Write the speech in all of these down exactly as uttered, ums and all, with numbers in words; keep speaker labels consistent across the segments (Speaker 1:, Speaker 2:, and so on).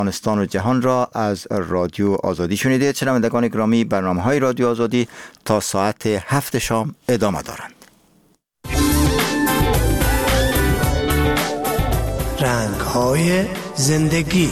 Speaker 1: افغانستان و جهان را از رادیو آزادی شنیدید. شنوندگان گرامی، برنامه‌های رادیو آزادی تا ساعت هفت شام ادامه دارند.
Speaker 2: رنگ‌های زندگی.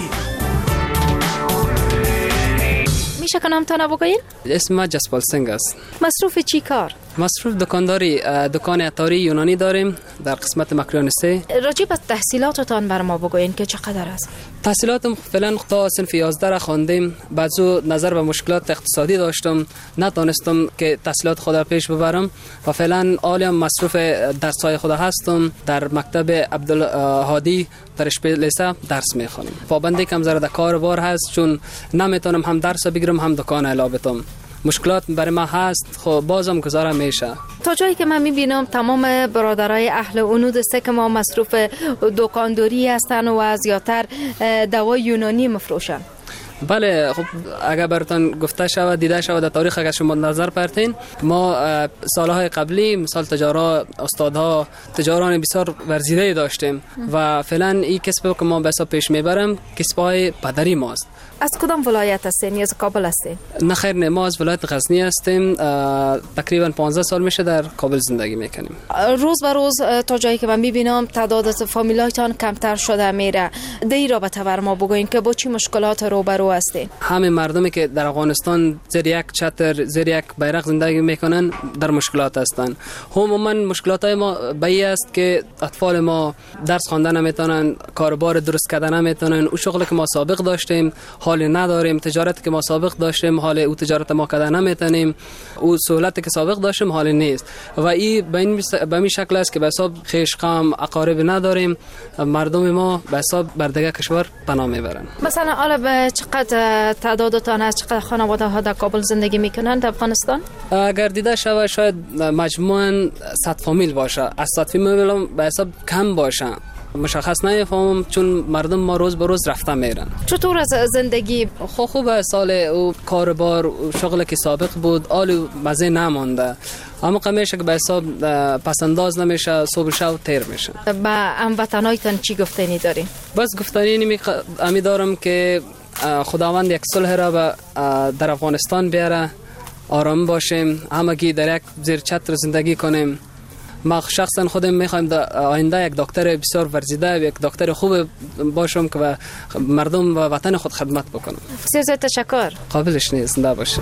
Speaker 3: میشه که نامتان بگوین؟
Speaker 4: اسم ما جسپال سنگ است.
Speaker 3: مصروف چی کار؟
Speaker 4: مصروف دکانداری، دکان عطاری یونانی داریم در قسمت مکران سه.
Speaker 3: راجع به تحصیلاتتان بر ما بگوین که چقدر است؟
Speaker 4: تحصیلاتم فعلا تا صنف یازده را خواندیم. بعضو نظر به مشکلات اقتصادی داشتم، نتونستم که تحصیلات خود را پیش ببرم و فعلا حالیا مصروف درس‌های خود هستم. در مکتب عبدالهادی در اشپیلیسه درس میخوانم. پابندی کم ذره در کار بار هست، چون نمیتونم هم درس بگیرم هم دکان علاوه بتم. مشکلات برای ما هست، خب بازم گذاره میشه.
Speaker 3: تا جایی که من میبینم تمام برادرای اهل عنود است که ما مصروف دکانداری هستن و زیادتر دوای یونانی مفروشن.
Speaker 4: بله، خب اگر براتون گفته شود، دیده شود در تاریخ اگر شما نظر پرتین، ما سالهای قبلی مثال تجارا، استادها، تجاران بسیار ورزیده داشتیم و فعلا این کسب که ما به حساب پیش میبرم کسبای پدری ماست.
Speaker 3: از کدام ولایت هستین یا از کابل هستین؟
Speaker 4: نه خیر، نه، ما از ولایت غزنی هستیم. تقریبا پانزده سال میشه در کابل زندگی میکنیم.
Speaker 3: روز به روز تا جایی که من میبینم تعداد فامیلایتان کمتر شده میره. دی رابطه بر ما بگوین که با چی مشکلات روبرو هستین؟
Speaker 4: همه مردمی که در افغانستان زیر یک چتر، زیر یک بیرق زندگی میکنن در مشکلات هستند. عموما مشکلات های ما بی است که اطفال ما درس خواندن نمیتونن، کاروبار درست کردن نمیتونن. او شغلی که ما سابق داشتیم حال نداریم، تجارتی که ما سابق داشتیم حال او تجارت ما کردن نمیتونیم، او سهولتی که سابق داشتیم حال نیست و این به این به این شکل است که به حساب خویش قام اقارب نداریم. مردم ما به حساب بر دیگر کشور پناه میبرن.
Speaker 3: مثلا حالا چقدر تعدادتان است؟ چقدر خانواده ها در کابل زندگی میکنن در افغانستان؟
Speaker 4: اگر دیده شود شاید مجموعاً صد فامیل باشه. از صد فامیل به حساب کم باشه، مشخص نمیفهمم، چون مردم ما روز به روز رفتن میرن.
Speaker 3: چطور از زندگی؟
Speaker 4: خب خوبه، سال او کاربار شغل که سابق بود آل مزه نمانده، اما قمیشه که به حساب پسنداز نمیشه، صبح شب تیر میشه.
Speaker 3: با هموطنایتان چی گفتنی داری؟
Speaker 4: بس گفتنی نمی دارم که خداوند یک صلح را در افغانستان بیاره، آرام باشیم، همگی در یک زیر چتر زندگی کنیم. ما شخصا خودم میخوایم در آینده یک دکتر بسیار ورزیده، یک دکتر خوب باشم که مردم و وطن خود خدمت بکنم.
Speaker 3: بسیار تشکر.
Speaker 4: قابلش نیست. زنده باشیم.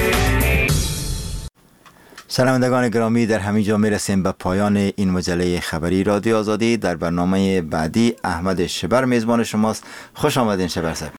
Speaker 1: شنوندگان گرامی، در همین جا میرسیم به پایان این مجله خبری رادیو آزادی. در برنامه بعدی احمد شبر میزبان شماست. خوش آمدین شبر صاحب.